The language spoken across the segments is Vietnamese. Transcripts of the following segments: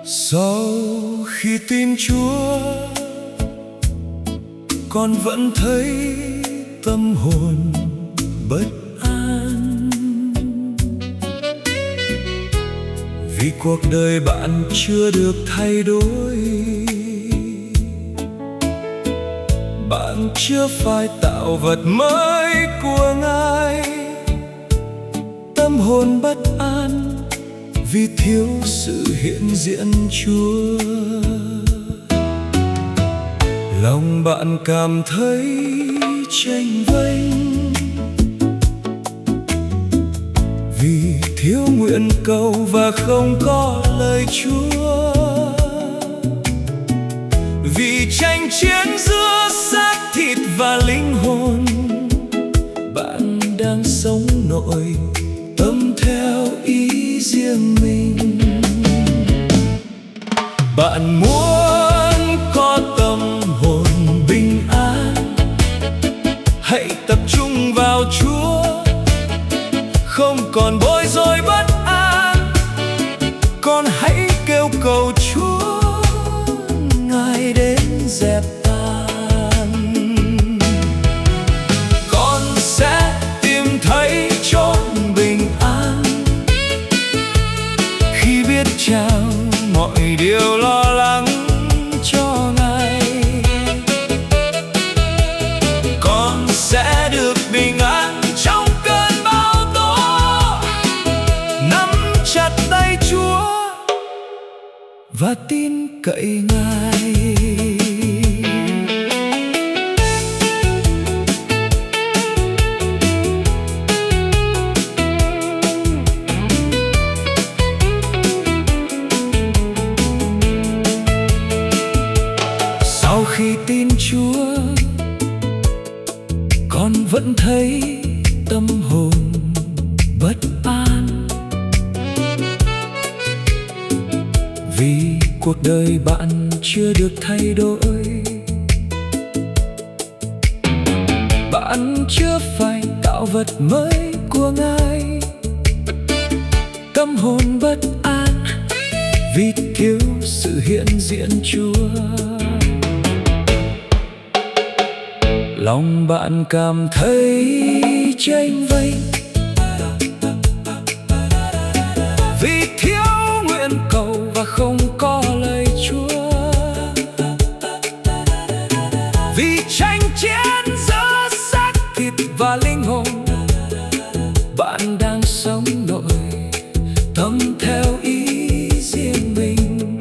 Sau khi tin Chúa, con vẫn thấy tâm hồn bất an, vì cuộc đời bạn chưa được thay đổi. Bạn chưa phải tạo vật mới của Ngài. Tâm hồn bất an vì thiếu sự hiện diện Chúa. Lòng bạn cảm thấy chênh vênh vì thiếu nguyện cầu và không có lời Chúa. Vì tranh chiến giữa xác thịt và linh hồn, bạn đang sống nội tâm theo ý riêng mình. Bạn muốn có tâm hồn bình an, hãy tập trung vào Chúa, không còn bối rối bất an. Con hãy kêu cầu Chúa, Ngài đến dẹp tan. Con sẽ tìm thấy chốn bình an khi biết trao mọi điều lo lắng cho Ngài. Con sẽ được bình an trong cơn bão tố, nắm chặt tay Chúa và tin cậy Ngài. Sau khi tin Chúa, con vẫn thấy tâm hồn bất an, vì cuộc đời bạn chưa được thay đổi. Bạn chưa phải tạo vật mới của Ngài. Tâm hồn bất an vì thiếu sự hiện diện Chúa. Lòng bạn cảm thấy chênh vênh vì thiếu nguyện cầu và không có lời Chúa. Vì tranh chiến giữa xác thịt và linh hồn, bạn đang sống nội tâm theo ý riêng mình.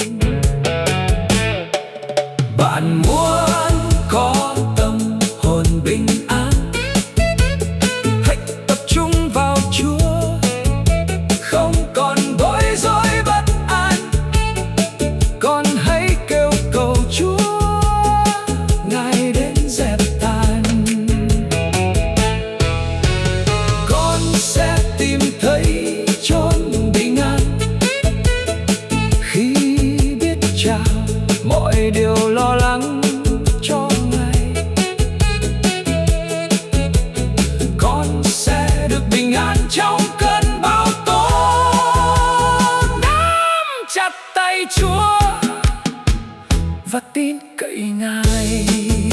Bạn muốn có tâm hồn bình an, hãy tập trung vào Chúa, không còn bối rối bất an. Con hãy kêu cầu Chúa, Ngài đến dẹp tan. Con sẽ tìm thấy chốn bình an khi biết trao mọi điều lo lắng cho Ngài. Con sẽ được bình an trong cơn bão tố, nắm chặt tay Chúa và tin cậy Ngài.